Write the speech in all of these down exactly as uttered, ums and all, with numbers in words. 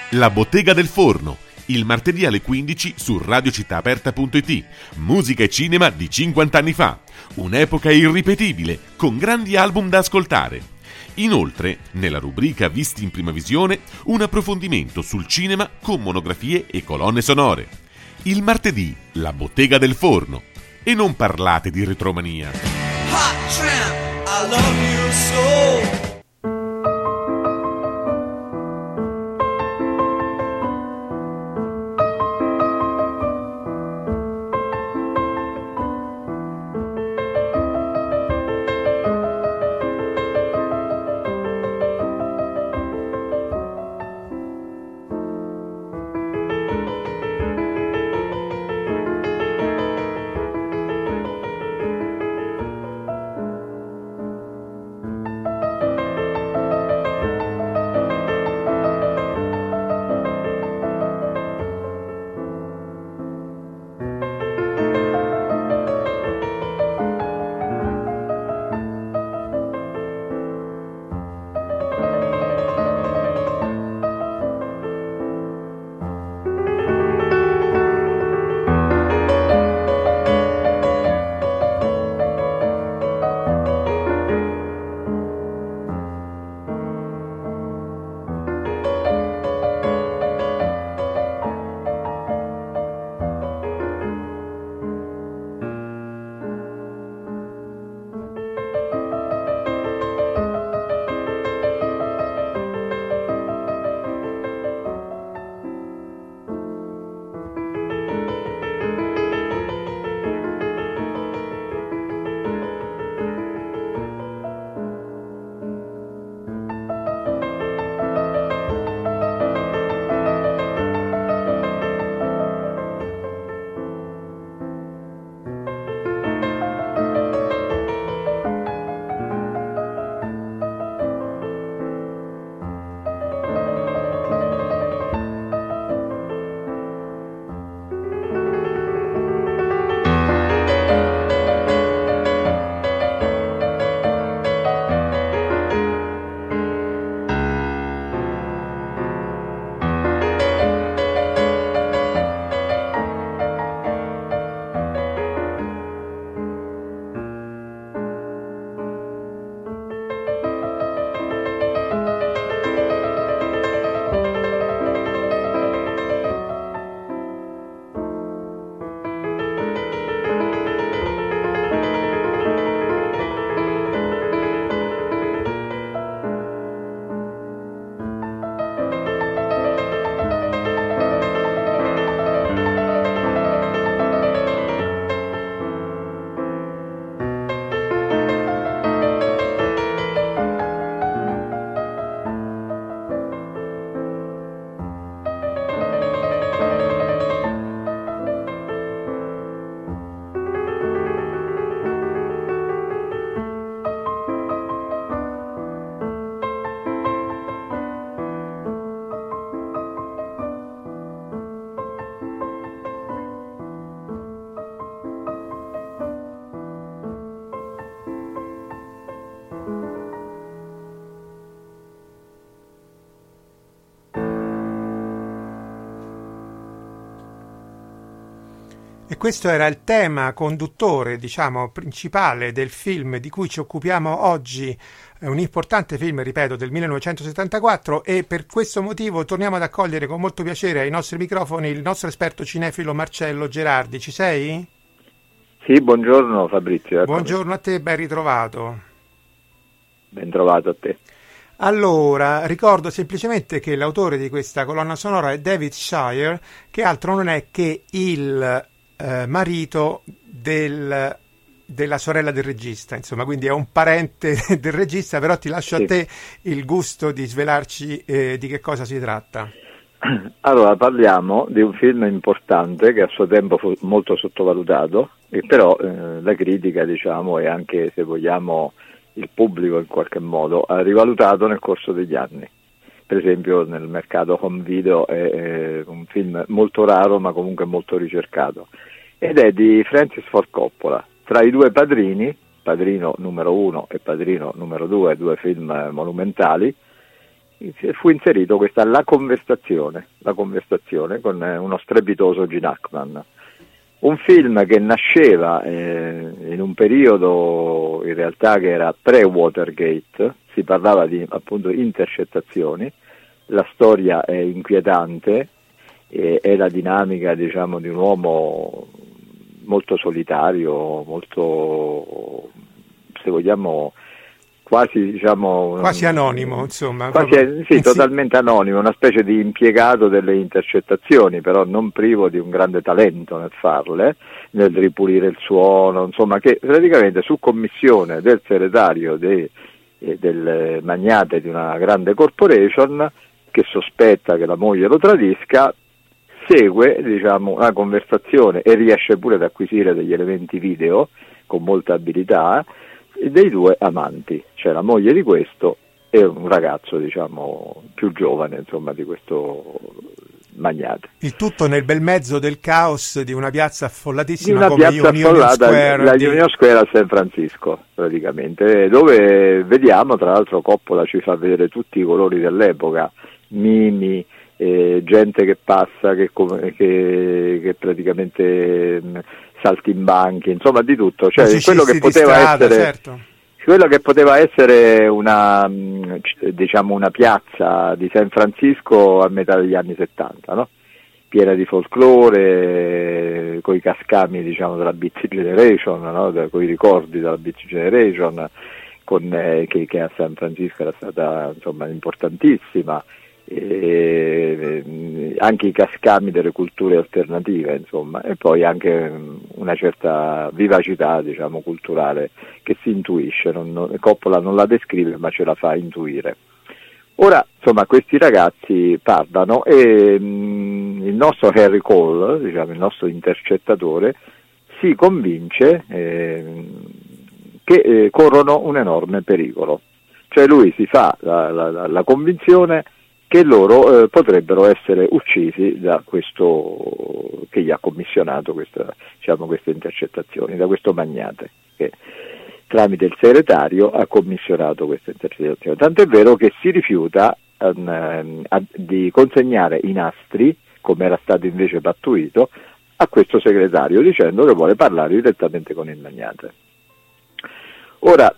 La Bottega del Forno, il martedì alle quindici su radio città aperta punto it. Musica e cinema di cinquanta anni fa. Un'epoca irripetibile, con grandi album da ascoltare. Inoltre, nella rubrica Visti in prima visione, un approfondimento sul cinema con monografie e colonne sonore. Il martedì, La Bottega del Forno. E non parlate di retromania. Hot tramp, I love you so. E questo era il tema conduttore, diciamo, principale del film di cui ci occupiamo oggi, un importante film, ripeto, del millenovecentosettantaquattro, e per questo motivo torniamo ad accogliere con molto piacere ai nostri microfoni il nostro esperto cinefilo Marcello Gerardi. Ci sei? Sì, buongiorno Fabrizio. Buongiorno a te, ben ritrovato. Ben trovato a te. Allora, ricordo semplicemente che l'autore di questa colonna sonora è David Shire, che altro non è che il eh, marito del, della sorella del regista, insomma, quindi è un parente del regista, però ti lascio sì. a te il gusto di svelarci eh, di che cosa si tratta. Allora, parliamo di un film importante che a suo tempo fu molto sottovalutato, e però eh, la critica, diciamo, e anche, se vogliamo, il pubblico in qualche modo ha rivalutato nel corso degli anni. Per esempio nel mercato home video è, è un film molto raro ma comunque molto ricercato, ed è di Francis Ford Coppola. Tra i due padrini, Padrino numero uno e Padrino numero due, due film monumentali, fu inserito questa La Conversazione, la conversazione con uno strepitoso Gene Hackman. Un film che nasceva eh, in un periodo in realtà che era pre-Watergate, si parlava di appunto intercettazioni, la storia è inquietante, e è la dinamica, diciamo, di un uomo molto solitario, molto, se vogliamo, quasi, diciamo, quasi anonimo, insomma, quasi, proprio... sì, totalmente anonimo, una specie di impiegato delle intercettazioni, però non privo di un grande talento nel farle, nel ripulire il suono, insomma, che praticamente su commissione del segretario de, eh, del magnate di una grande corporation, che sospetta che la moglie lo tradisca, segue, diciamo, una conversazione e riesce pure ad acquisire degli elementi video con molta abilità dei due amanti, cioè la moglie di questo e un ragazzo, diciamo, più giovane, insomma, di questo magnate. Il tutto nel bel mezzo del caos di una piazza affollatissima, di una come piazza Union affollata, Square, la di... Union Square a San Francisco, praticamente, dove vediamo, tra l'altro Coppola ci fa vedere tutti i colori dell'epoca, mimi, eh, gente che passa, che, che, che praticamente mh, saltimbanchi, insomma di tutto, cioè quello che poteva strada, essere certo. quello che poteva essere una, diciamo, una piazza di San Francisco a metà degli anni settanta, no? Piena di folklore, con i cascami, diciamo, della Beat Generation, no? Con i ricordi della Beat Generation, con, eh, che, che a San Francisco era stata, insomma, importantissima. E anche i cascami delle culture alternative, insomma, e poi anche una certa vivacità, diciamo, culturale che si intuisce, non, non, Coppola non la descrive ma ce la fa intuire. Ora, insomma, questi ragazzi parlano e mh, il nostro Harry Cole, diciamo, il nostro intercettatore, si convince eh, che eh, corrono un enorme pericolo, cioè lui si fa la, la, la convinzione che loro eh, potrebbero essere uccisi da questo che gli ha commissionato questa, diciamo, queste intercettazioni, da questo magnate che tramite il segretario ha commissionato queste intercettazioni. Tant'è vero che si rifiuta um, a, di consegnare i nastri, come era stato invece pattuito, a questo segretario, dicendo che vuole parlare direttamente con il magnate. Ora,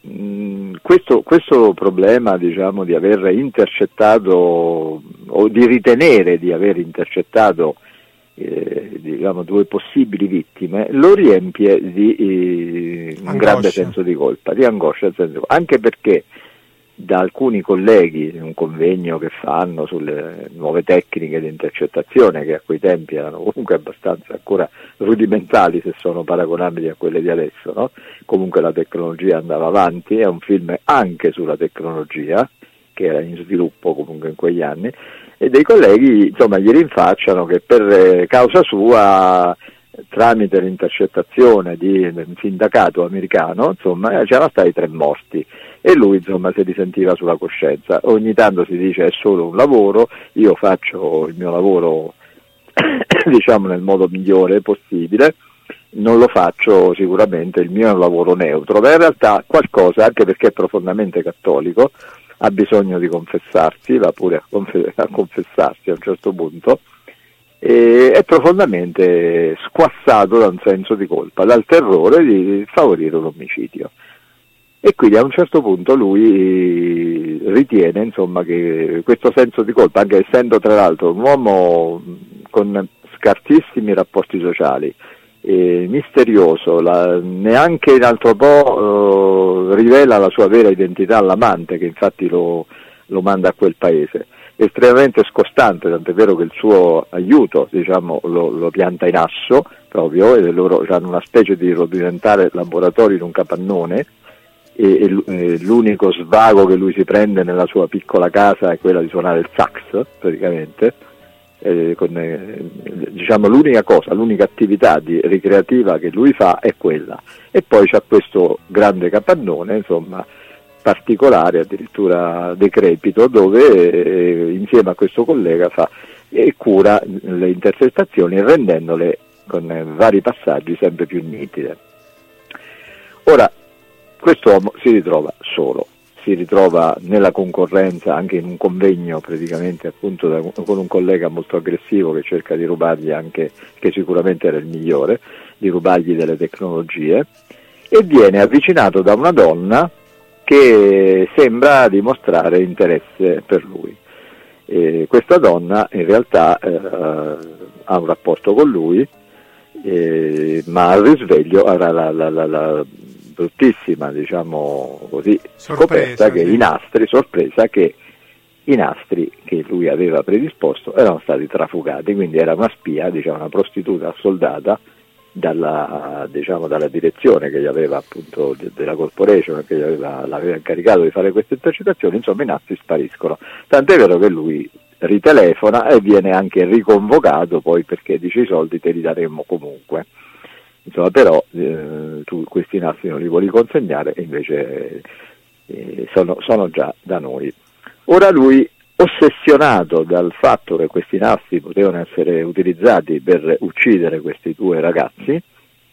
Questo, questo problema, diciamo, di aver intercettato o di ritenere di aver intercettato eh, diciamo, due possibili vittime lo riempie di eh, un grande senso di colpa, di angoscia, anche perché da alcuni colleghi in un convegno che fanno sulle nuove tecniche di intercettazione, che a quei tempi erano comunque abbastanza ancora rudimentali se sono paragonabili a quelle di adesso, no? Comunque la tecnologia andava avanti, è un film anche sulla tecnologia che era in sviluppo comunque in quegli anni, e dei colleghi, insomma, gli rinfacciano che per causa sua, tramite l'intercettazione di un sindacato americano, insomma, c'erano stati tre morti e lui, insomma, si risentiva sulla coscienza. Ogni tanto si dice è solo un lavoro, io faccio il mio lavoro diciamo nel modo migliore possibile, non lo faccio sicuramente, il mio è un lavoro neutro, ma in realtà qualcosa, anche perché è profondamente cattolico, ha bisogno di confessarsi, va pure a, conf- a confessarsi a un certo punto, e è profondamente squassato da un senso di colpa, dal terrore di favorire un omicidio. E quindi a un certo punto lui ritiene, insomma, che questo senso di colpa, anche essendo tra l'altro un uomo con scarsissimi rapporti sociali, eh, misterioso, la, neanche in altro po' eh, rivela la sua vera identità all'amante, che infatti lo, lo manda a quel paese, estremamente scostante, tant'è vero che il suo aiuto, diciamo, lo, lo pianta in asso proprio, e loro hanno una specie di rudimentale laboratorio in un capannone, e, e l'unico svago che lui si prende nella sua piccola casa è quella di suonare il sax, praticamente, eh, con, eh, diciamo l'unica cosa, l'unica attività di, ricreativa che lui fa è quella, e poi c'ha questo grande capannone, insomma, particolare, addirittura decrepito, dove eh, insieme a questo collega fa e cura le intercettazioni, rendendole con eh, vari passaggi sempre più nitide. Ora, quest'uomo si ritrova solo, si ritrova nella concorrenza, anche in un convegno praticamente appunto da, con un collega molto aggressivo che cerca di rubargli anche, che sicuramente era il migliore, di rubargli delle tecnologie, e viene avvicinato da una donna che sembra dimostrare interesse per lui. E questa donna in realtà eh, ha un rapporto con lui, eh, ma al risveglio avrà la, la, la, la bruttissima, diciamo così, Sorpresa, scoperta che sì. i nastri, sorpresa che i nastri che lui aveva predisposto erano stati trafugati, quindi era una spia, diciamo una prostituta soldata dalla, diciamo, dalla direzione che gli aveva appunto de, della corporation, che gli aveva, l'aveva incaricato di fare queste intercettazioni. Insomma, i nastri spariscono, tant'è vero che lui ritelefona e viene anche riconvocato poi, perché dice: i soldi te li daremmo comunque, insomma, però eh, tu questi nastri non li vuoi consegnare, e invece eh, sono, sono già da noi. Ora lui, ossessionato dal fatto che questi nastri potevano essere utilizzati per uccidere questi due ragazzi, eh,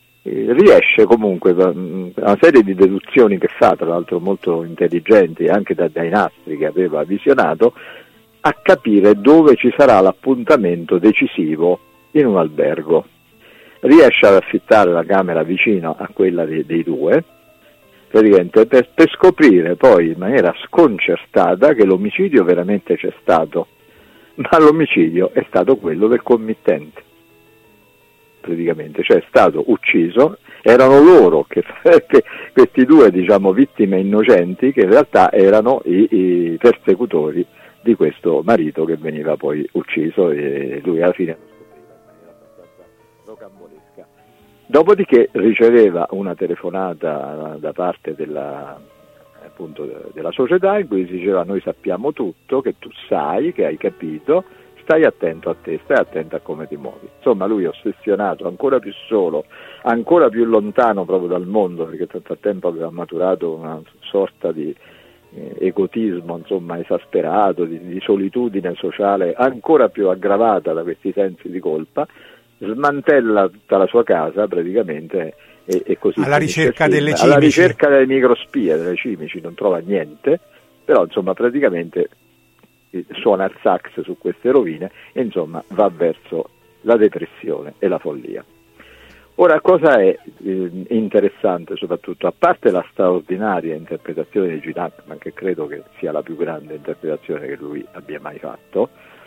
riesce comunque, una serie di deduzioni che fa, tra l'altro molto intelligenti anche da, dai nastri che aveva visionato, a capire dove ci sarà l'appuntamento decisivo in un albergo. Riesce ad affittare la camera vicino a quella dei, dei due, praticamente per, per scoprire poi in maniera sconcertata che l'omicidio veramente c'è stato, ma l'omicidio è stato quello del committente, praticamente, cioè è stato ucciso, erano loro, che, che questi due, diciamo, vittime innocenti, che in realtà erano i, i persecutori di questo marito che veniva poi ucciso, e lui alla fine lo scopriva in maniera abbastanza rocambolesca. Dopodiché riceveva una telefonata da parte della, appunto, della società, in cui si diceva: noi sappiamo tutto, che tu sai, che hai capito, stai attento a te, stai attento a come ti muovi. Insomma, lui, ossessionato, ancora più solo, ancora più lontano proprio dal mondo, perché nel frattempo aveva maturato una sorta di eh, egotismo, insomma, esasperato, di, di solitudine sociale ancora più aggravata da questi sensi di colpa, smantella tutta la sua casa praticamente, e, e così alla ricerca delle cimici, alla ricerca delle microspie, delle cimici, non trova niente, però insomma praticamente suona il sax su queste rovine e insomma va verso la depressione e la follia. Ora, cosa è eh, interessante soprattutto, a parte la straordinaria interpretazione di Gene Hackman, che credo che sia la più grande interpretazione che lui abbia mai fatto,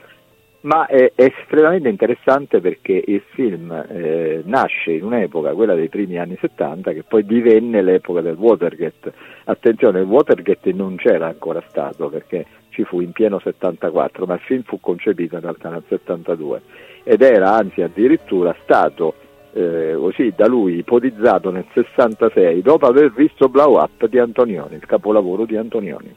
ma è estremamente interessante perché il film eh, nasce in un'epoca, quella dei primi anni settanta, che poi divenne l'epoca del Watergate. Attenzione, il Watergate non c'era ancora stato, perché ci fu in pieno settantaquattro, ma il film fu concepito in realtà nel settantadue, ed era anzi addirittura stato eh, così da lui ipotizzato nel sessantasei, dopo aver visto Blow Up di Antonioni, il capolavoro di Antonioni.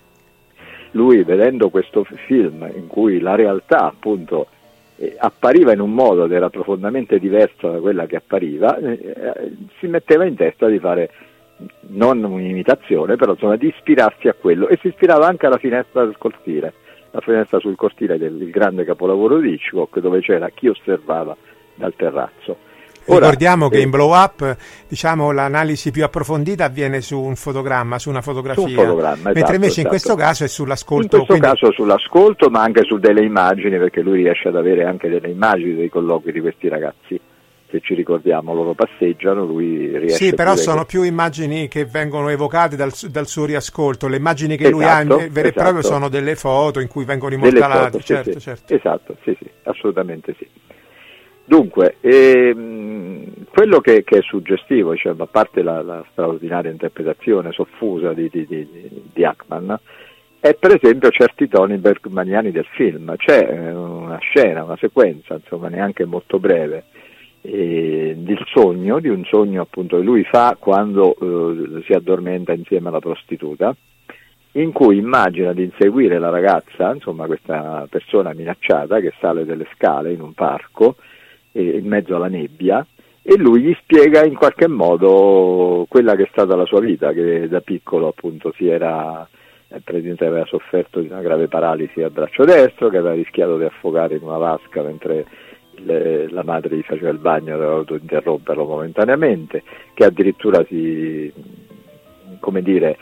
Lui, vedendo questo film in cui la realtà appunto eh, appariva in un modo ed era profondamente diverso da quella che appariva, eh, si metteva in testa di fare non un'imitazione, però insomma di ispirarsi a quello, e si ispirava anche alla Finestra del cortile, la finestra sul cortile del, del grande capolavoro di Hitchcock, dove c'era chi osservava dal terrazzo. Ora, ricordiamo che eh, in Blow Up, diciamo, l'analisi più approfondita avviene su un fotogramma, su una fotografia, su un fotogramma, mentre esatto, invece in esatto. questo caso è sull'ascolto. In questo quindi... caso sull'ascolto, ma anche su delle immagini, perché lui riesce ad avere anche delle immagini dei colloqui di questi ragazzi. Se ci ricordiamo, loro passeggiano, lui riesce. Sì, però pure sono che... più immagini che vengono evocate dal, dal suo riascolto. Le immagini che esatto, lui ha in vero e esatto. proprio sono delle foto in cui vengono Delle immortalati. foto, sì, certo, sì. certo. Esatto, sì, sì, assolutamente sì. Dunque, ehm, quello che, che è suggestivo, cioè, a parte la, la straordinaria interpretazione soffusa di, di, di, di Hackman, è per esempio certi toni bergmaniani del film. C'è eh, una scena, una sequenza, insomma, neanche molto breve, eh, del sogno, di un sogno appunto che lui fa quando eh, si addormenta insieme alla prostituta, in cui immagina di inseguire la ragazza, insomma questa persona minacciata che sale delle scale in un parco, in mezzo alla nebbia, e lui gli spiega in qualche modo quella che è stata la sua vita, che da piccolo appunto si era eh, praticamente aveva sofferto di una grave paralisi al braccio destro, che aveva rischiato di affogare in una vasca mentre le, la madre gli faceva il bagno, aveva dovuto interromperlo momentaneamente, che addirittura si, come dire,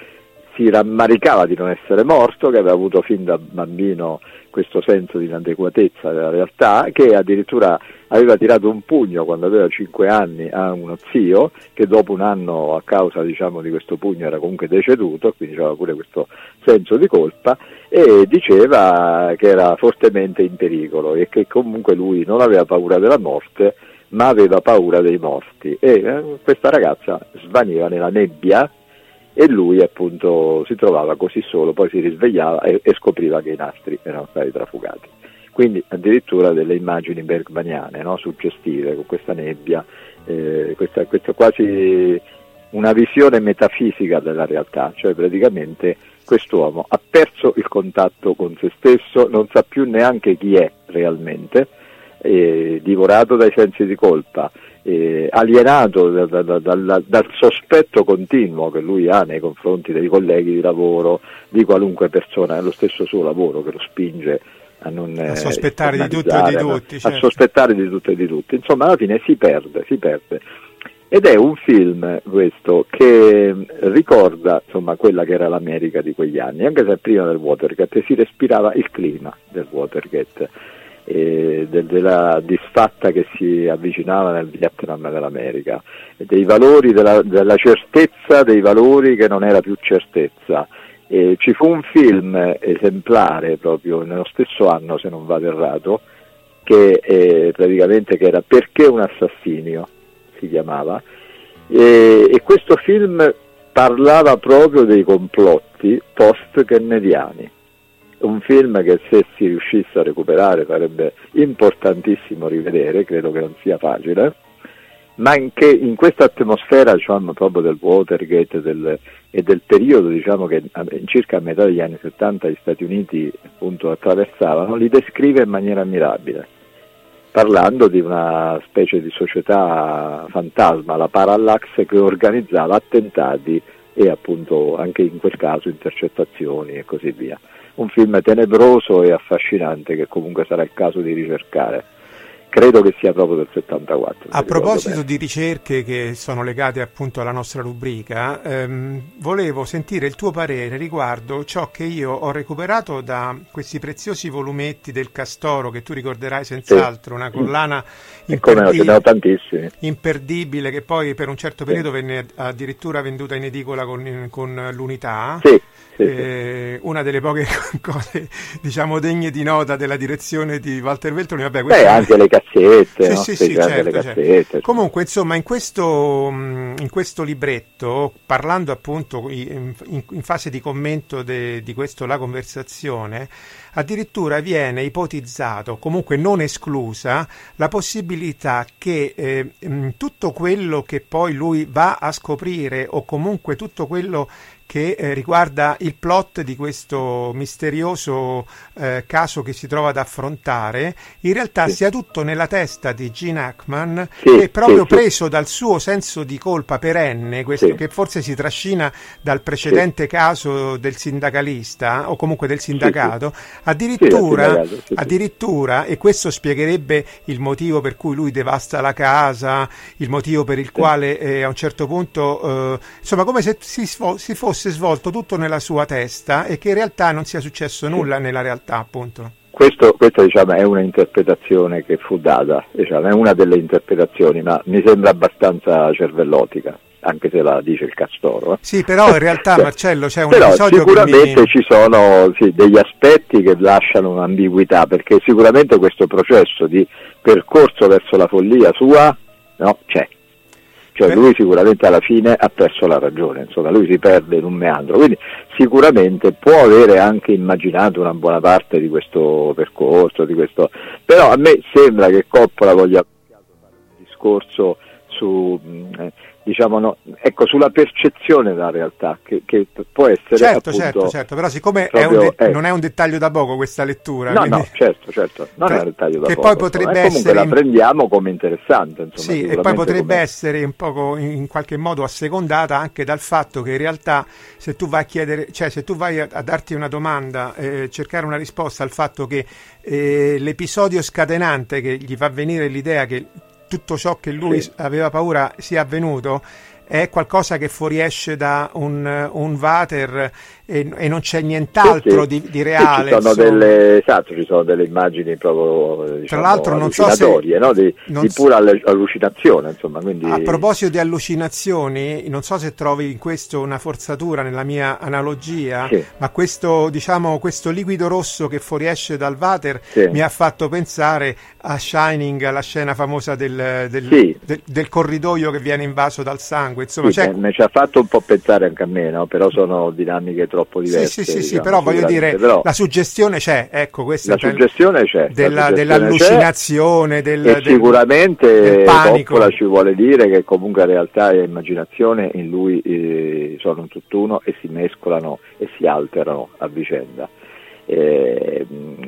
si rammaricava di non essere morto, che aveva avuto fin da bambino questo senso di inadeguatezza della realtà, che addirittura aveva tirato un pugno quando aveva cinque anni a uno zio, che dopo un anno a causa diciamo di questo pugno era comunque deceduto, quindi aveva pure questo senso di colpa, e diceva che era fortemente in pericolo e che comunque lui non aveva paura della morte, ma aveva paura dei morti, e eh, questa ragazza svaniva nella nebbia e lui appunto si trovava così solo, poi si risvegliava e, e scopriva che i nastri erano stati trafugati. Quindi addirittura delle immagini bergmaniane, no? Suggestive, con questa nebbia, eh, questa, questa quasi una visione metafisica della realtà, cioè praticamente quest'uomo ha perso il contatto con se stesso, non sa più neanche chi è realmente, eh, divorato dai sensi di colpa, eh, alienato da, da, da, dal, dal sospetto continuo che lui ha nei confronti dei colleghi di lavoro, di qualunque persona, è lo stesso suo lavoro che lo spinge a non a sospettare di tutto e di tutti, certo. a sospettare di tutto e di tutti, insomma alla fine si perde, si perde. Ed è un film questo che ricorda insomma quella che era l'America di quegli anni, anche se prima del Watergate si respirava il clima del Watergate, eh, de, della disfatta che si avvicinava nel Vietnam dell'America, dei valori, della, della certezza dei valori che non era più certezza. Eh, ci fu un film esemplare proprio nello stesso anno, se non vado errato, che eh, praticamente che era Perché un assassinio, si chiamava, e, e questo film parlava proprio dei complotti post-kennediani. Un film che se si riuscisse a recuperare sarebbe importantissimo rivedere, credo che non sia facile, ma anche in questa atmosfera diciamo proprio del Watergate del, e del periodo diciamo che circa a metà degli anni settanta gli Stati Uniti appunto attraversavano, li descrive in maniera ammirabile, parlando di una specie di società fantasma, la Parallax, che organizzava attentati e appunto anche in quel caso intercettazioni e così via. Un film tenebroso e affascinante che comunque sarà il caso di ricercare. Credo che sia proprio del settantaquattro. A proposito di ricerche che sono legate appunto alla nostra rubrica, ehm, volevo sentire il tuo parere riguardo ciò che io ho recuperato da questi preziosi volumetti del Castoro, che tu ricorderai senz'altro, sì. Una collana imperdibile, imperdibile, che poi per un certo periodo sì. venne addirittura venduta in edicola con, con l'Unità. Sì. Sì, eh, sì. Una delle poche cose diciamo degne di nota della direzione di Walter Veltroni. Vabbè, Beh, anche le cassette, sì, no? sì, sì, certo, le certo. cassette. Comunque insomma in questo, in questo libretto, parlando appunto in, in fase di commento de, di questo La Conversazione, addirittura viene ipotizzato, comunque non esclusa, la possibilità che eh, tutto quello che poi lui va a scoprire, o comunque tutto quello che eh, riguarda il plot di questo misterioso eh, caso che si trova ad affrontare, in realtà sì. sia tutto nella testa di Gene Hackman, sì, che è proprio sì, preso sì. dal suo senso di colpa perenne, questo sì. che forse si trascina dal precedente sì. caso del sindacalista, o comunque del sindacato, sì, sì. addirittura, sì, sì. addirittura, e questo spiegherebbe il motivo per cui lui devasta la casa, il motivo per il sì. quale eh, a un certo punto, eh, insomma, come se si, si fosse svolto tutto nella sua testa e che in realtà non sia successo nulla sì. nella realtà, appunto. Questo, questo diciamo è una interpretazione che fu data, diciamo, è una delle interpretazioni, ma mi sembra abbastanza cervellotica, anche se la dice il Castoro. Eh. Sì, però in realtà Marcello c'è un però episodio sicuramente che mi... ci sono sì, degli aspetti che lasciano un'ambiguità, perché sicuramente questo processo di percorso verso la follia sua, no, c'è. Cioè lui sicuramente alla fine ha perso la ragione, insomma lui si perde in un meandro, quindi sicuramente può avere anche immaginato una buona parte di questo percorso, di questo, però a me sembra che Coppola voglia fare un discorso su, eh, diciamo, no, ecco, sulla percezione della realtà, che, che può essere certo, appunto, certo, certo, però siccome proprio, è un de- eh, non è un dettaglio da poco questa lettura, no, quindi... no, certo, certo, non che, è un dettaglio da che poco, poi potrebbe insomma, essere, comunque la prendiamo come interessante, insomma, sì, e poi potrebbe come... essere un poco in qualche modo assecondata anche dal fatto che in realtà se tu vai a chiedere, cioè se tu vai a, a darti una domanda, eh, cercare una risposta al fatto che eh, l'episodio scatenante che gli fa venire l'idea che tutto ciò che lui sì. aveva paura sia avvenuto, è qualcosa che fuoriesce da un, un water e, e non c'è nient'altro sì, sì. di, di reale. Sì, ci sono delle, esatto, ci sono delle immagini proprio, diciamo, tra l'altro non so se, no? di, non di pura allucinazione, insomma. Quindi... A proposito di allucinazioni, non so se trovi in questo una forzatura nella mia analogia, sì. ma questo, diciamo, questo liquido rosso che fuoriesce dal water sì. mi ha fatto pensare a Shining, alla scena famosa del, del, sì. del, del corridoio che viene invaso dal sangue. Insomma, sì, c'è... mi ci ha fatto un po' pensare anche a me, no? Però sono dinamiche troppo diverse. Sì, sì, sì, diciamo, sì, però voglio dire, però la suggestione c'è, ecco, questa la suggestione c'è, della, la suggestione dell'allucinazione, c'è, del, e del, sicuramente del panico. Coppola ci vuole dire che comunque realtà e immaginazione in lui eh, sono un tutt'uno e si mescolano e si alterano a vicenda. Eh,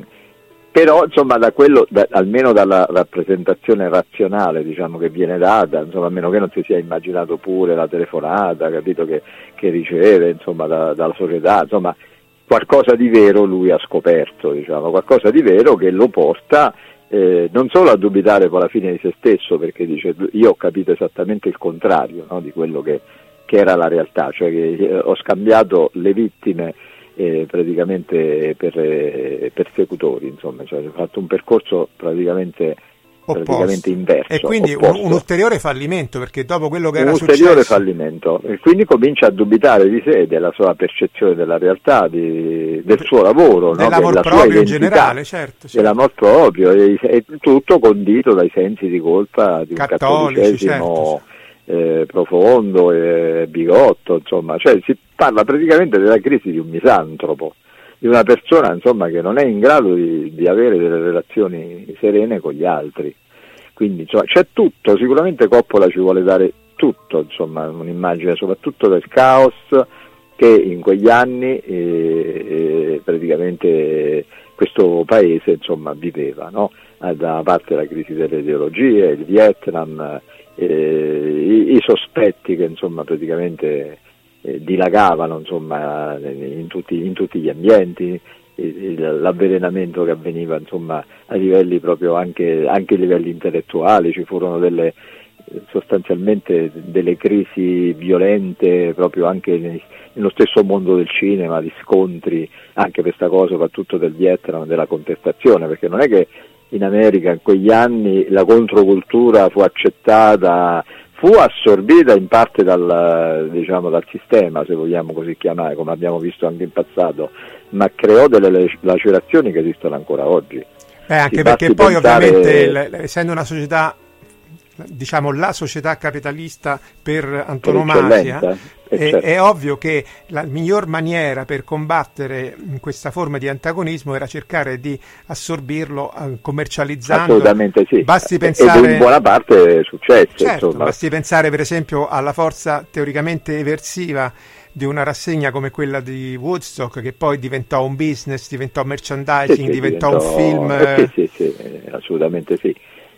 però insomma da quello, da, almeno dalla rappresentazione razionale, diciamo, che viene data, insomma, a meno che non si sia immaginato pure la telefonata, capito, che, che riceve, insomma, da, dalla società, insomma, qualcosa di vero lui ha scoperto, diciamo, qualcosa di vero che lo porta eh, non solo a dubitare poi alla fine di se stesso, perché dice io ho capito esattamente il contrario, no, di quello che, che era la realtà, cioè che eh, ho scambiato le vittime Eh, praticamente per eh, persecutori, insomma, cioè ho fatto un percorso praticamente, praticamente inverso. E quindi un, un ulteriore fallimento, perché dopo quello che un era ulteriore successo... fallimento, e quindi comincia a dubitare di sé, della sua percezione della realtà, di, del suo lavoro, dell'amor no? proprio in generale, certo, certo. dell'amor proprio, e, e tutto condito dai sensi di colpa di un cattolici, cattolicesimo certo. Eh, profondo e bigotto, insomma, cioè si parla praticamente della crisi di un misantropo, di una persona, insomma, che non è in grado di, di avere delle relazioni serene con gli altri. Quindi insomma c'è tutto, sicuramente Coppola ci vuole dare tutto, insomma, un'immagine soprattutto del caos che in quegli anni eh, eh, praticamente questo paese, insomma, viveva, no? Da parte la crisi delle ideologie, il Vietnam, eh, i, i sospetti che, insomma, praticamente eh, dilagavano, insomma, in tutti, in tutti gli ambienti, il, l'avvelenamento che avveniva, insomma, a livelli proprio anche, anche a livelli intellettuali. Ci furono delle sostanzialmente delle crisi violente proprio anche nei, nello stesso mondo del cinema, di scontri anche per questa cosa, soprattutto del Vietnam, della contestazione, perché non è che in America in quegli anni la controcultura fu accettata, fu assorbita in parte dal, diciamo, dal sistema, se vogliamo così chiamare, come abbiamo visto anche in passato, ma creò delle lacerazioni che esistono ancora oggi. Eh, anche Si perché poi pensare... ovviamente, essendo una società, diciamo la società capitalista per antonomasia, per è, certo. è ovvio che la miglior maniera per combattere questa forma di antagonismo era cercare di assorbirlo commercializzando. Assolutamente sì. Basti pensare, ed in buona parte è successo. Certo, insomma. Basti pensare per esempio alla forza teoricamente eversiva di una rassegna come quella di Woodstock, che poi diventò un business, diventò merchandising, sì, sì, diventò, diventò un film. Eh, sì, sì, sì, assolutamente sì.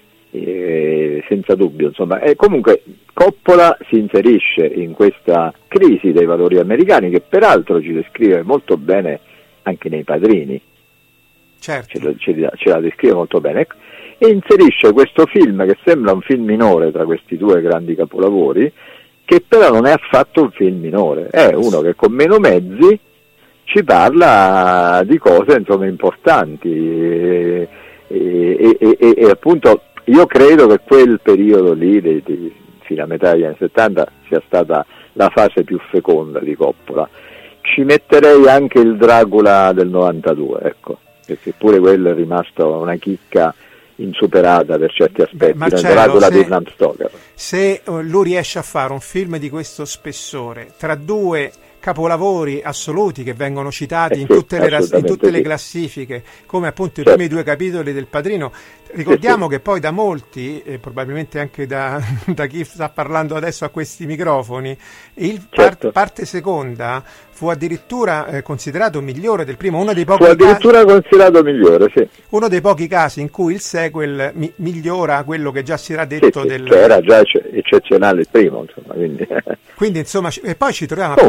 Eh, senza dubbio, insomma. E comunque Coppola si inserisce in questa crisi dei valori americani, che peraltro ci descrive molto bene anche nei Padrini, certo. ce, ce, ce la descrive molto bene, e inserisce questo film che sembra un film minore tra questi due grandi capolavori, che però non è affatto un film minore, è uno che con meno mezzi ci parla di cose, insomma, importanti e, e, e, e, e appunto io credo che quel periodo lì, di, di, fino a metà degli anni settanta, sia stata la fase più feconda di Coppola. Ci metterei anche il Dracula del novantadue, ecco, perché pure quello è rimasto una chicca insuperata per certi aspetti. Beh, Marcello, il Dracula se, di Bram Stoker. Se lui riesce a fare un film di questo spessore, tra due capolavori assoluti che vengono citati eh in, sì, tutte le, in tutte le sì. classifiche, come appunto i certo. primi due capitoli del Padrino, ricordiamo sì, sì. che poi da molti, e probabilmente anche da, da chi sta parlando adesso a questi microfoni, il certo. par- parte seconda fu addirittura eh, considerato migliore del primo, uno dei pochi fu addirittura casi, considerato migliore, sì. uno dei pochi casi in cui il sequel mi- migliora quello che già si era detto sì, sì, del... Cioè era già eccezionale il primo, insomma, quindi... quindi insomma, e poi ci troviamo Comunque, appunto, come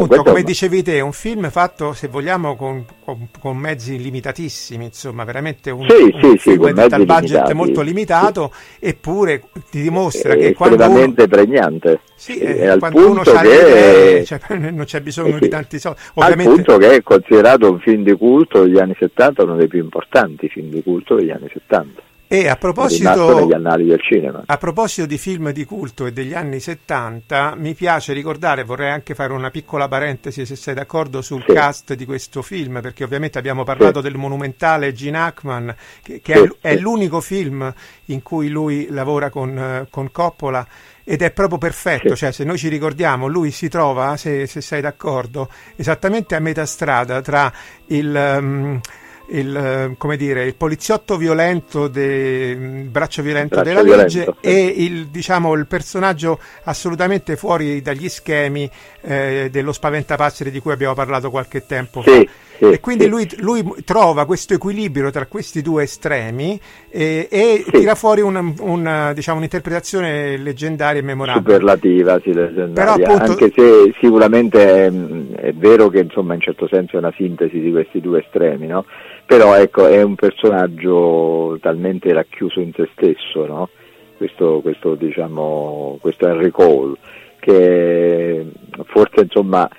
dicevi te, un film fatto, se vogliamo, con, con, con mezzi limitatissimi, insomma, veramente un, sì, un sì, film sì, dal budget limitati, molto limitato, sì. Eppure ti dimostra è che quando estremamente uno, pregnante. sì, è eh, al quando punto uno c'ha che le idee, cioè, non c'è bisogno sì, di tanti soldi. Ovviamente, al punto che è considerato un film di culto degli anni settanta, uno dei più importanti film di culto degli anni settanta. E a È rimasto proposito, negli annali del cinema. a proposito di film di culto e degli anni settanta, mi piace ricordare, vorrei anche fare una piccola parentesi, se sei d'accordo, sul sì. cast di questo film, perché ovviamente abbiamo parlato sì. del monumentale Gene Hackman, che, che sì, è, è sì. l'unico film in cui lui lavora con, con Coppola, ed è proprio perfetto, sì. cioè se noi ci ricordiamo, lui si trova, se, se sei d'accordo, esattamente a metà strada tra il... Um, il, come dire, il poliziotto violento, de, il braccio violento braccio della violento, legge, sì. e il, diciamo, il personaggio assolutamente fuori dagli schemi eh, dello spaventapasseri di cui abbiamo parlato qualche tempo sì, fa. Sì, e quindi sì. lui, lui trova questo equilibrio tra questi due estremi e, e sì. tira fuori una, una, diciamo, un'interpretazione leggendaria e memorabile. Superlativa, sì, leggendaria. Però, appunto, anche se sicuramente è, è vero che insomma in certo senso è una sintesi di questi due estremi, no? Però ecco, è un personaggio talmente racchiuso in se stesso, no? Questo, questo diciamo, questo Henry Cole, che forse insomma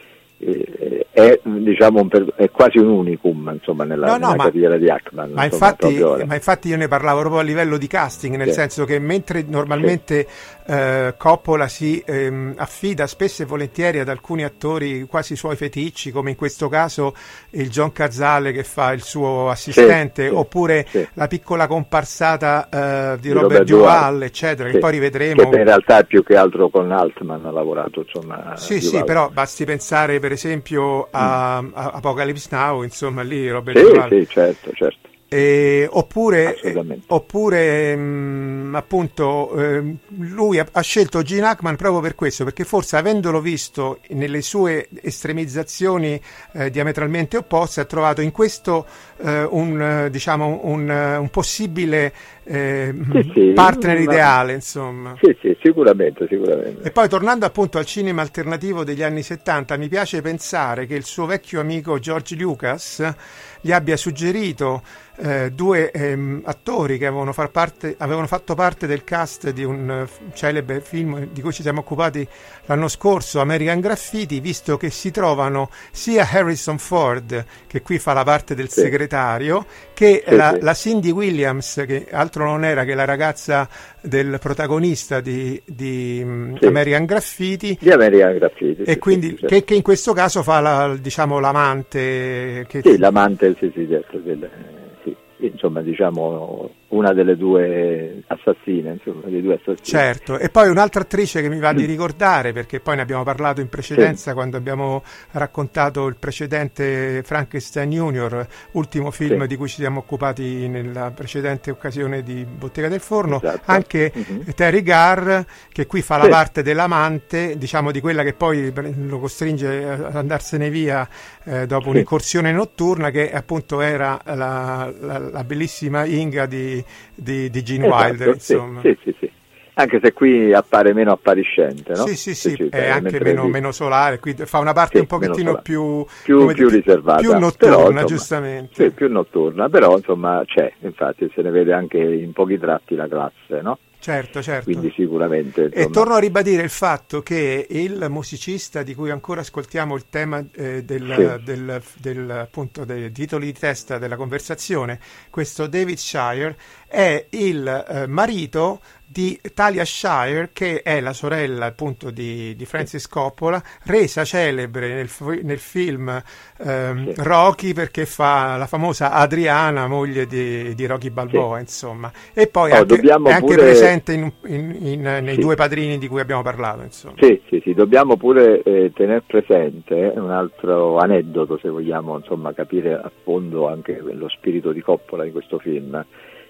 è, diciamo, un per, è quasi un unicum insomma nella, no, no, nella ma, carriera di Hackman. Ma, insomma, infatti, ma infatti io ne parlavo proprio a livello di casting, nel sì. senso che mentre normalmente sì. eh, Coppola si ehm, affida spesso e volentieri ad alcuni attori quasi suoi feticci, come in questo caso il John Cazale che fa il suo assistente, sì, sì, oppure sì. la piccola comparsata eh, di, di Robert, Robert Duvall, Duvall, eccetera, sì. che poi rivedremo. Che in realtà è più che altro con Altman ha lavorato, insomma. Sì, Duvall. sì, però basti pensare per esempio a, mm. a Apocalypse Now, insomma, lì Robert sì, Duvall. Sì, certo, certo. Eh, oppure eh, oppure mh, appunto eh, lui ha, ha scelto Gene Hackman proprio per questo, perché forse avendolo visto nelle sue estremizzazioni eh, diametralmente opposte ha trovato in questo eh, un diciamo un, un possibile eh, sì, sì, partner ma... ideale, insomma. Sì, sì, sicuramente, sicuramente. E poi tornando appunto al cinema alternativo degli anni settanta, mi piace pensare che il suo vecchio amico George Lucas gli abbia suggerito eh, due ehm, attori che avevano, far parte, avevano fatto parte del cast di un uh, celebre film di cui ci siamo occupati l'anno scorso, American Graffiti, visto che si trovano sia Harrison Ford, che qui fa la parte del sì. segretario, che sì, la, sì. la Cindy Williams, che altro non era che la ragazza del protagonista di, di sì. American Graffiti, di American Graffiti e sì, quindi sì, che, che in questo caso fa la, diciamo l'amante che sì, l'amante sì, sì, certo, del, sì, insomma diciamo una delle due assassine, insomma, dei due assassini. Certo, e poi un'altra attrice che mi va di ricordare, perché poi ne abbiamo parlato in precedenza, sì. quando abbiamo raccontato il precedente Frankenstein Junior, ultimo film sì. di cui ci siamo occupati nella precedente occasione di Bottega del Forno, esatto. anche uh-huh. Terry Garr, che qui fa sì. la parte dell'amante, diciamo di quella che poi lo costringe ad andarsene via eh, dopo sì. un'incursione notturna, che appunto era la, la, la bellissima Inga di Di, di Gene esatto, Wilder, insomma. Sì, sì, sì. Anche se qui appare meno appariscente, no? Sì, sì, sì, sì, è anche meno, di... meno solare, qui fa una parte sì, un pochettino più, più, più riservata, più notturna, però, insomma, giustamente. Sì, più notturna, però insomma c'è, infatti se ne vede anche in pochi tratti la classe, no? Certo, certo. Quindi sicuramente. Insomma... E torno a ribadire il fatto che il musicista di cui ancora ascoltiamo il tema eh, del, sì. del, del, appunto, dei titoli di testa della conversazione, questo David Shire, è il eh, marito di Talia Shire, che è la sorella appunto di, di Francis Coppola, resa celebre nel, nel film ehm, sì. Rocky, perché fa la famosa Adriana, moglie di, di Rocky Balboa, sì. insomma, e poi oh, anche, è anche pure... presente in, in, in, nei sì. due padrini di cui abbiamo parlato, insomma. Sì, sì, sì, dobbiamo pure eh, tenere presente un altro aneddoto, se vogliamo insomma capire a fondo anche lo spirito di Coppola in questo film.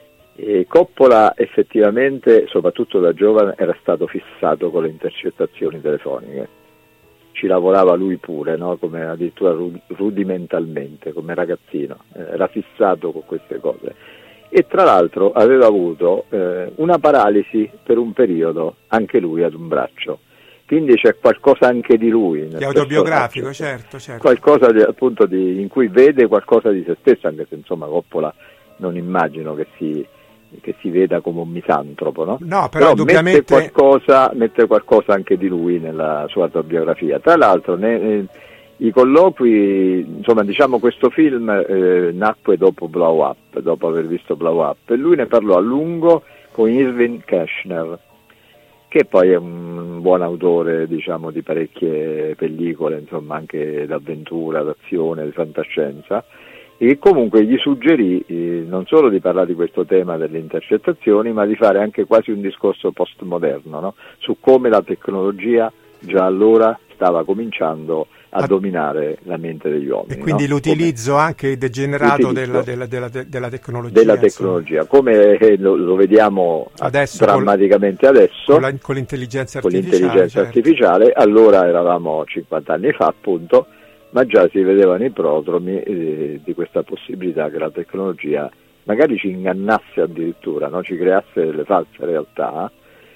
E Coppola effettivamente, soprattutto da giovane, era stato fissato con le intercettazioni telefoniche. Ci lavorava lui pure, no? Come addirittura rudimentalmente, come ragazzino, eh, era fissato con queste cose. E tra l'altro aveva avuto eh, una paralisi per un periodo, anche lui ad un braccio. quindi c'è qualcosa anche di lui. Di autobiografico, certo, certo. Qualcosa di, appunto di, in cui vede qualcosa di se stesso, anche se insomma Coppola non immagino che si, che si veda come un misantropo, no? No, però, però mette, qualcosa, mette qualcosa anche di lui nella sua autobiografia. Tra l'altro ne, i colloqui, insomma diciamo questo film eh, nacque dopo Blow Up, dopo aver visto Blow Up, e lui ne parlò a lungo con Irving Kershner, che poi è un buon autore, diciamo, di parecchie pellicole, insomma anche d'avventura, d'azione, di fantascienza, e comunque gli suggerì eh, non solo di parlare di questo tema delle intercettazioni, ma di fare anche quasi un discorso postmoderno, no? Su come la tecnologia già allora stava cominciando a, a dominare la mente degli uomini. E quindi no? l'utilizzo come, anche degenerato l'utilizzo della, della, della, della tecnologia. Della tecnologia, come eh, lo, lo vediamo adesso drammaticamente con, adesso, con, la, con l'intelligenza artificiale. Con l'intelligenza certo. artificiale, allora eravamo cinquanta anni fa appunto, ma già si vedevano i prodromi eh, di questa possibilità che la tecnologia magari ci ingannasse addirittura, no? Ci creasse delle false realtà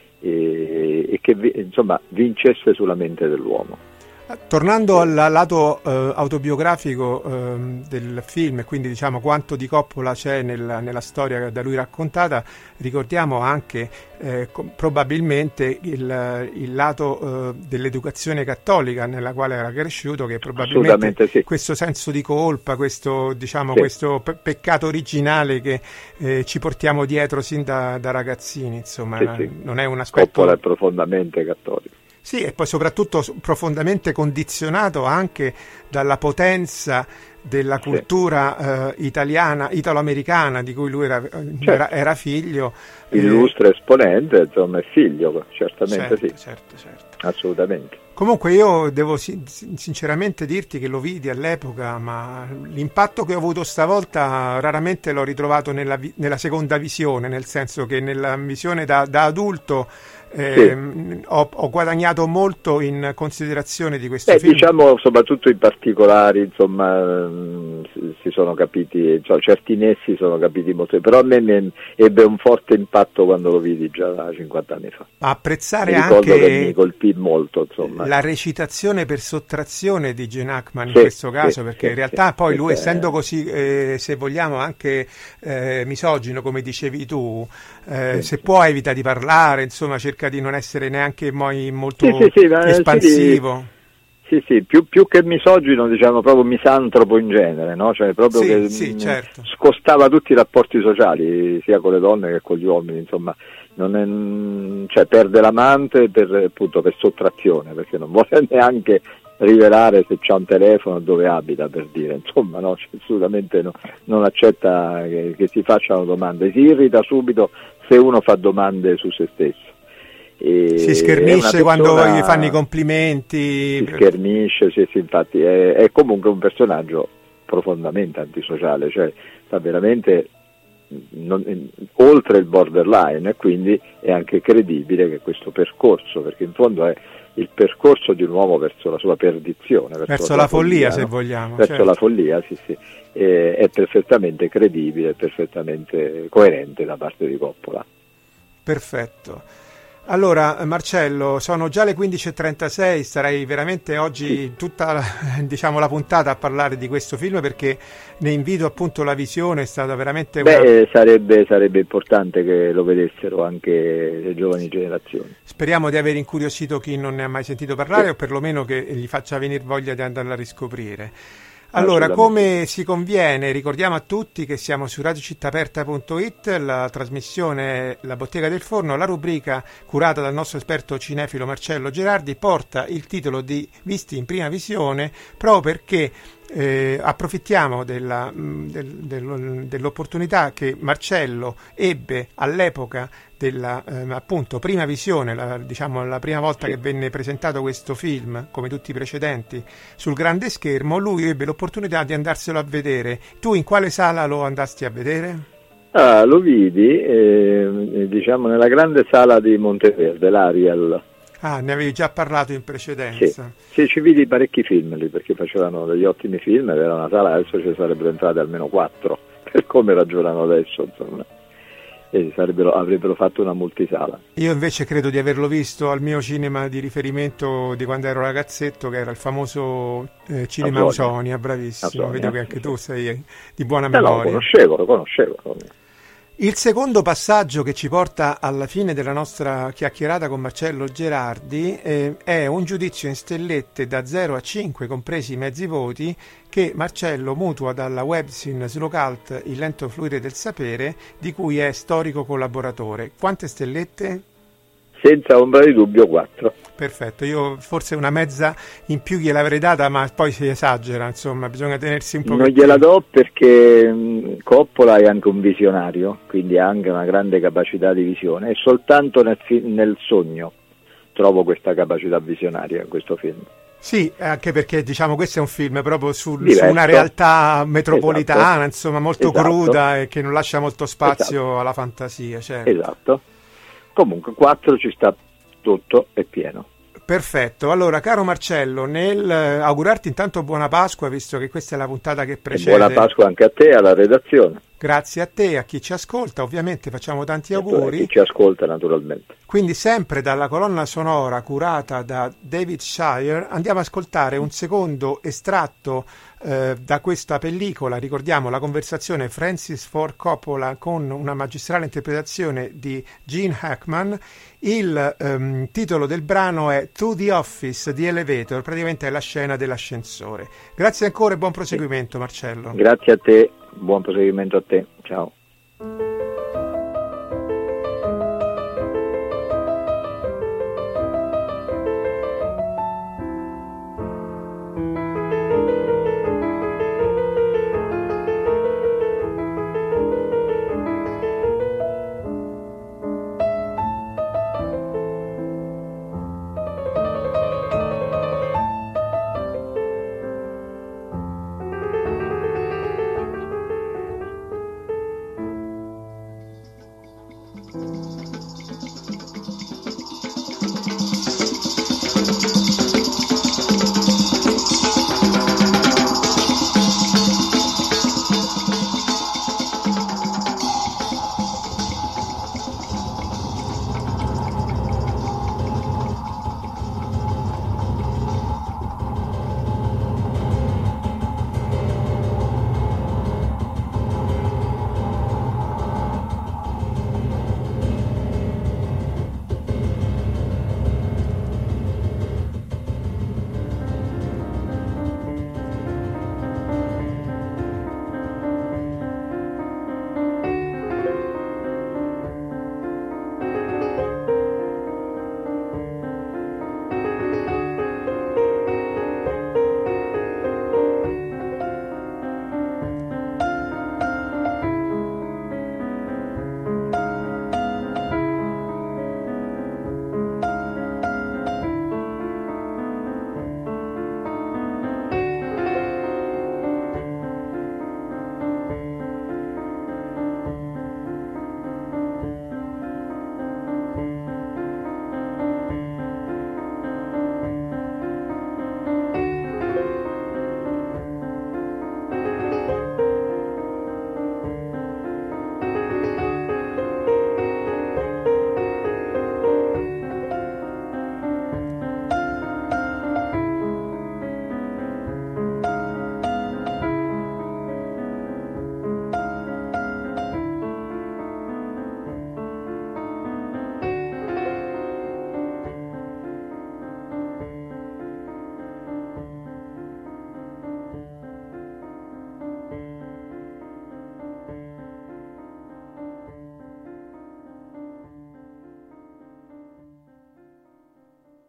e, e che insomma vincesse sulla mente dell'uomo. Tornando al lato eh, autobiografico eh, del film, e quindi diciamo quanto di Coppola c'è nella, nella storia da lui raccontata, ricordiamo anche eh, com- probabilmente il, il lato eh, dell'educazione cattolica nella quale era cresciuto, che probabilmente sì. questo senso di colpa, questo diciamo sì. questo pe- peccato originale che eh, ci portiamo dietro sin da, da ragazzini, insomma, sì, sì. non è un aspetto. Coppola è profondamente cattolico. Sì, e poi soprattutto profondamente condizionato anche dalla potenza della cultura sì. eh, italiana, italo-americana, di cui lui era, certo. era, era figlio. Illustre eh, esponente, insomma, è figlio, certamente certo, sì. Certo, certo. Assolutamente. Comunque io devo sinceramente dirti che lo vidi all'epoca, ma l'impatto che ho avuto stavolta raramente l'ho ritrovato nella, nella seconda visione, nel senso che nella visione da, da adulto Eh, sì. ho, ho guadagnato molto in considerazione di questo Beh, film. Diciamo soprattutto i particolari, insomma, mh, si sono capiti, cioè, certi nessi sono capiti molto, però a me mi ebbe un forte impatto quando lo vidi già cinquanta anni fa. A apprezzare mi ricordo anche che mi colpì molto, insomma. La recitazione per sottrazione di Gene Hackman in sì, questo caso, sì, perché sì, in realtà sì, poi sì, lui sì, essendo così, eh, se vogliamo, anche eh, misogino, come dicevi tu, eh, sì, se sì. può evita di parlare, insomma cerca di non essere neanche mai molto sì, sì, sì, espansivo. Sì, sì, più, più che misogino, diciamo proprio misantropo in genere, no? Cioè proprio sì, che sì, mh, certo. scostava tutti i rapporti sociali, sia con le donne che con gli uomini, insomma, non è, cioè perde l'amante per, appunto, per sottrazione, perché non vuole neanche rivelare se c'ha un telefono, dove abita, per dire, insomma, no, cioè, assolutamente no, non accetta che, che si facciano domande, si irrita subito se uno fa domande su se stesso. E si schernisce persona, quando gli fanno i complimenti, si schernisce, sì, sì, infatti è, è comunque un personaggio profondamente antisociale, cioè sta veramente non, oltre il borderline, e quindi è anche credibile che questo percorso, perché in fondo è il percorso di un uomo verso la sua perdizione, verso, verso la, la follia, follia, se no? vogliamo, verso certo. la follia, sì, sì, è, è perfettamente credibile, perfettamente coerente da parte di Coppola. Perfetto. Allora Marcello, sono già le quindici e trentasei, starei veramente oggi sì. tutta la, diciamo, la puntata a parlare di questo film, perché ne invito appunto la visione, è stata veramente una... Beh, sarebbe, sarebbe importante che lo vedessero anche le giovani generazioni. Speriamo di aver incuriosito chi non ne ha mai sentito parlare, sì. o perlomeno che gli faccia venire voglia di andarla a riscoprire. Allora, come si conviene, ricordiamo a tutti che siamo su radio città aperta punto it, la trasmissione La Bottega del Forno, la rubrica curata dal nostro esperto cinefilo Marcello Gerardi porta il titolo di Visti in prima visione, proprio perché eh, approfittiamo della, del, del, dell'opportunità che Marcello ebbe all'epoca della eh, appunto prima visione, la, diciamo la prima volta che venne presentato questo film, come tutti i precedenti, sul grande schermo. Lui ebbe l'opportunità di andarselo a vedere. Tu in quale sala lo andasti a vedere? Ah, lo vidi eh, diciamo nella grande sala di Monteverde, l'Ariel. Ah, ne avevi già parlato in precedenza. Sì, sì, ci vidi parecchi film lì, perché facevano degli ottimi film, ed era una sala, adesso ci sarebbero entrate almeno quattro, per come ragionano adesso, insomma. e sarebbero, avrebbero fatto una multisala. Io invece credo di averlo visto al mio cinema di riferimento di quando ero ragazzetto, che era il famoso eh, Cinema Ausonia. Bravissimo, Ausonia, vedo che anche sì. tu sei di buona memoria. No, lo conoscevo, lo conoscevo. Il secondo passaggio che ci porta alla fine della nostra chiacchierata con Marcello Gerardi eh, è un giudizio in stellette da zero a cinque, compresi i mezzi voti, che Marcello mutua dalla webzine Slocalt Il lento fluire del sapere, di cui è storico collaboratore. Quante stellette? Senza ombra di dubbio quattro. Perfetto, io forse una mezza in più gliel'avrei data, ma poi si esagera, insomma, bisogna tenersi un po'. Non gliela do perché mh, Coppola è anche un visionario, quindi ha anche una grande capacità di visione, e soltanto nel, fi- nel sogno trovo questa capacità visionaria in questo film. Sì, anche perché diciamo questo è un film proprio sul, su una realtà metropolitana, esatto. insomma, molto esatto. cruda e che non lascia molto spazio esatto. alla fantasia. Certo. Esatto. Comunque quattro ci sta tutto, è pieno. Perfetto, allora caro Marcello, nel augurarti intanto buona Pasqua, visto che questa è la puntata che precede. E buona Pasqua anche a te, alla redazione. Grazie a te, a chi ci ascolta, ovviamente facciamo tanti auguri. A chi ci ascolta naturalmente. Quindi sempre dalla colonna sonora curata da David Shire andiamo ad ascoltare un secondo estratto eh, da questa pellicola. Ricordiamo la conversazione Francis Ford Coppola con una magistrale interpretazione di Gene Hackman. Il ehm, titolo del brano è To the Office di Elevator, praticamente è la scena dell'ascensore. Grazie ancora e buon proseguimento, Marcello. Grazie a te, buon proseguimento a te, ciao.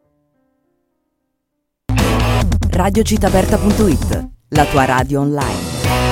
radio città aperta punto it, la tua radio online.